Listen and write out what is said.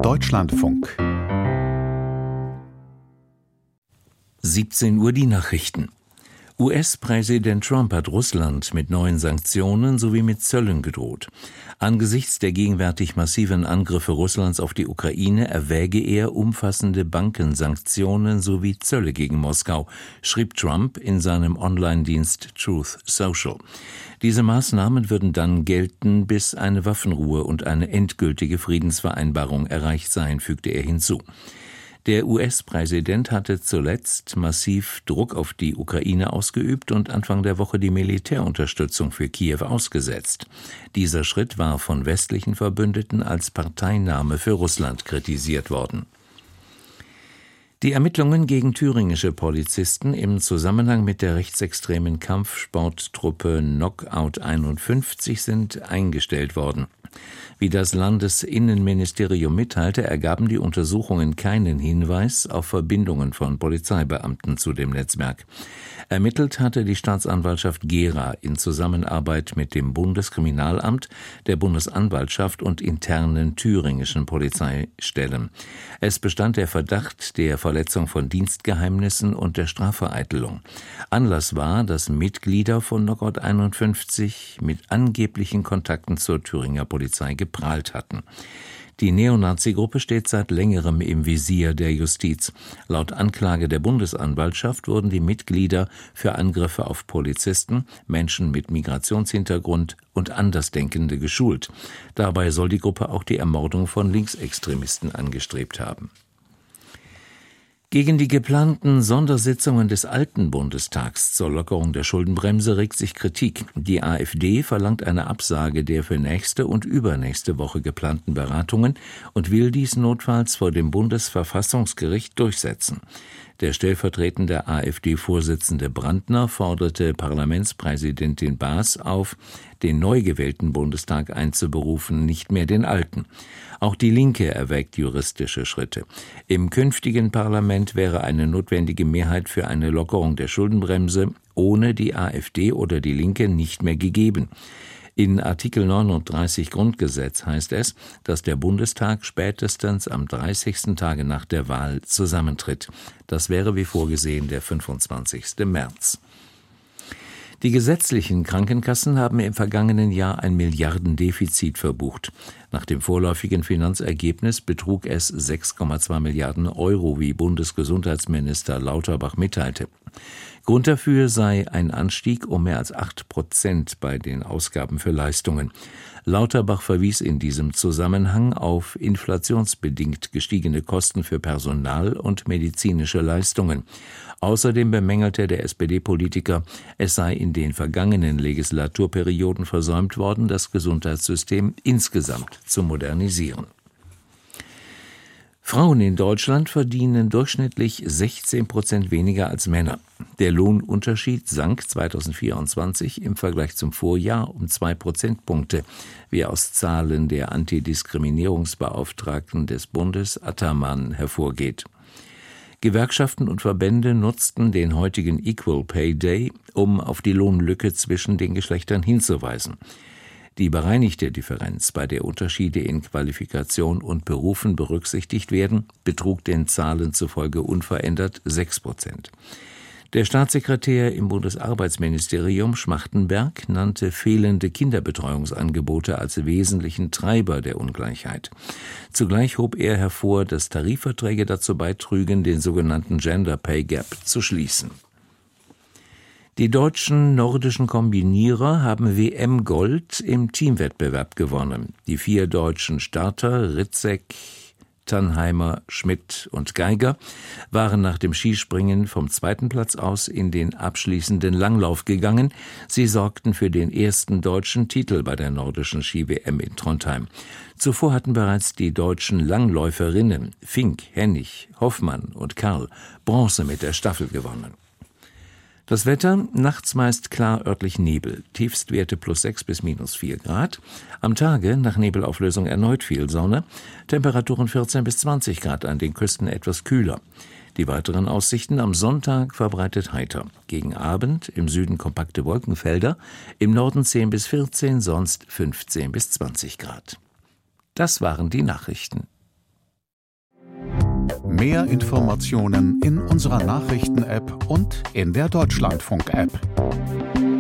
Deutschlandfunk. 17 Uhr die Nachrichten. US-Präsident Trump hat Russland mit neuen Sanktionen sowie mit Zöllen gedroht. Angesichts der gegenwärtig massiven Angriffe Russlands auf die Ukraine erwäge er umfassende Bankensanktionen sowie Zölle gegen Moskau, schrieb Trump in seinem Online-Dienst Truth Social. Diese Maßnahmen würden dann gelten, bis eine Waffenruhe und eine endgültige Friedensvereinbarung erreicht seien, fügte er hinzu. Der US-Präsident hatte zuletzt massiv Druck auf die Ukraine ausgeübt und Anfang der Woche die Militärunterstützung für Kiew ausgesetzt. Dieser Schritt war von westlichen Verbündeten als Parteinahme für Russland kritisiert worden. Die Ermittlungen gegen thüringische Polizisten im Zusammenhang mit der rechtsextremen Kampfsporttruppe Knockout 51 sind eingestellt worden. Wie das Landesinnenministerium mitteilte, ergaben die Untersuchungen keinen Hinweis auf Verbindungen von Polizeibeamten zu dem Netzwerk. Ermittelt hatte die Staatsanwaltschaft Gera in Zusammenarbeit mit dem Bundeskriminalamt, der Bundesanwaltschaft und internen thüringischen Polizeistellen. Es bestand der Verdacht der Verletzung von Dienstgeheimnissen und der Strafvereitelung. Anlass war, dass Mitglieder von Knockout 51 mit angeblichen Kontakten zur Thüringer Polizei geprahlt hatten. Die Neonazi-Gruppe steht seit längerem im Visier der Justiz. Laut Anklage der Bundesanwaltschaft wurden die Mitglieder für Angriffe auf Polizisten, Menschen mit Migrationshintergrund und Andersdenkende geschult. Dabei soll die Gruppe auch die Ermordung von Linksextremisten angestrebt haben. Gegen die geplanten Sondersitzungen des alten Bundestags zur Lockerung der Schuldenbremse regt sich Kritik. Die AfD verlangt eine Absage der für nächste und übernächste Woche geplanten Beratungen und will dies notfalls vor dem Bundesverfassungsgericht durchsetzen. Der stellvertretende AfD-Vorsitzende Brandner forderte Parlamentspräsidentin Baas auf, den neu gewählten Bundestag einzuberufen, nicht mehr den alten. Auch die Linke erwägt juristische Schritte. Im künftigen Parlament wäre eine notwendige Mehrheit für eine Lockerung der Schuldenbremse ohne die AfD oder die Linke nicht mehr gegeben. In Artikel 39 Grundgesetz heißt es, dass der Bundestag spätestens am 30. Tage nach der Wahl zusammentritt. Das wäre wie vorgesehen der 25. März. Die gesetzlichen Krankenkassen haben im vergangenen Jahr ein Milliardendefizit verbucht. Nach dem vorläufigen Finanzergebnis betrug es 6,2 Milliarden Euro, wie Bundesgesundheitsminister Lauterbach mitteilte. Grund dafür sei ein Anstieg um mehr als 8% bei den Ausgaben für Leistungen. Lauterbach verwies in diesem Zusammenhang auf inflationsbedingt gestiegene Kosten für Personal und medizinische Leistungen. Außerdem bemängelte der SPD-Politiker, es sei in den vergangenen Legislaturperioden versäumt worden, das Gesundheitssystem insgesamt zu modernisieren. Frauen in Deutschland verdienen durchschnittlich 16% weniger als Männer. Der Lohnunterschied sank 2024 im Vergleich zum Vorjahr um 2 Prozentpunkte, wie aus Zahlen der Antidiskriminierungsbeauftragten des Bundes Attermann hervorgeht. Gewerkschaften und Verbände nutzten den heutigen Equal Pay Day, um auf die Lohnlücke zwischen den Geschlechtern hinzuweisen. Die bereinigte Differenz, bei der Unterschiede in Qualifikation und Berufen berücksichtigt werden, betrug den Zahlen zufolge unverändert 6%. Der Staatssekretär im Bundesarbeitsministerium Schmachtenberg nannte fehlende Kinderbetreuungsangebote als wesentlichen Treiber der Ungleichheit. Zugleich hob er hervor, dass Tarifverträge dazu beitrügen, den sogenannten Gender Pay Gap zu schließen. Die deutschen nordischen Kombinierer haben WM-Gold im Teamwettbewerb gewonnen. Die 4 deutschen Starter Ritzek, Tannheimer, Schmidt und Geiger waren nach dem Skispringen vom 2. Platz aus in den abschließenden Langlauf gegangen. Sie sorgten für den ersten deutschen Titel bei der nordischen Ski-WM in Trondheim. Zuvor hatten bereits die deutschen Langläuferinnen Fink, Hennig, Hoffmann und Karl Bronze mit der Staffel gewonnen. Das Wetter, nachts meist klar örtlich Nebel, Tiefstwerte +6 bis -4 Grad. Am Tage nach Nebelauflösung erneut viel Sonne, Temperaturen 14 bis 20 Grad, an den Küsten etwas kühler. Die weiteren Aussichten: am Sonntag verbreitet heiter. Gegen Abend im Süden kompakte Wolkenfelder, im Norden 10 bis 14, sonst 15 bis 20 Grad. Das waren die Nachrichten. Mehr Informationen in unserer Nachrichten-App und in der Deutschlandfunk-App.